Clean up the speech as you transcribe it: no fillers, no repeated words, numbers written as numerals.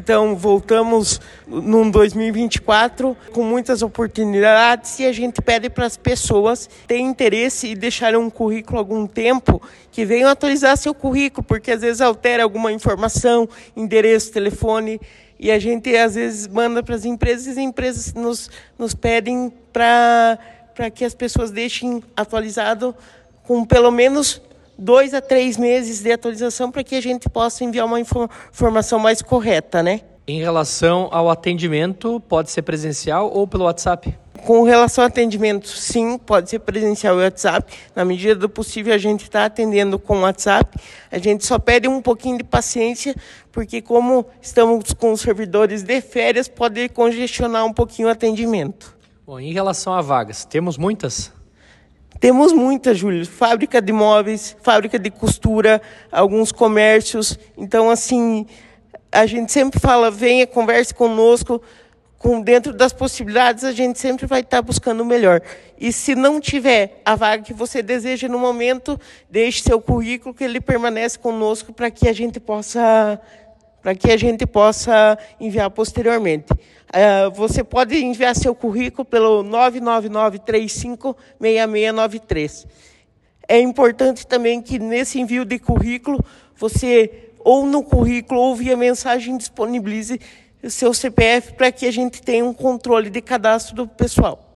Então, voltamos num 2024 com muitas oportunidades e a gente pede para as pessoas que têm interesse e deixarem um currículo há algum tempo que venham atualizar seu currículo, porque às vezes altera alguma informação, endereço, telefone, e a gente às vezes manda para as empresas e as empresas nos pedem para que as pessoas deixem atualizado com pelo menos 2 a 3 meses de atualização para que a gente possa enviar uma informação mais correta, né? Em relação ao atendimento, pode ser presencial ou pelo WhatsApp? Com relação ao atendimento, sim, pode ser presencial e WhatsApp. Na medida do possível, a gente está atendendo com o WhatsApp. A gente só pede um pouquinho de paciência, porque como estamos com os servidores de férias, pode congestionar um pouquinho o atendimento. Bom, em relação a vagas, temos muitas? Temos muitas, Júlio. Fábrica de móveis, fábrica de costura, alguns comércios. Então, assim, a gente sempre fala, venha, converse conosco. Dentro das possibilidades, a gente sempre vai estar buscando o melhor. E se não tiver a vaga que você deseja no momento, deixe seu currículo que ele permanece conosco para que a gente possa enviar posteriormente. Você pode enviar seu currículo pelo 999356693. É importante também que nesse envio de currículo, você ou no currículo ou via mensagem disponibilize o seu CPF para que a gente tenha um controle de cadastro do pessoal.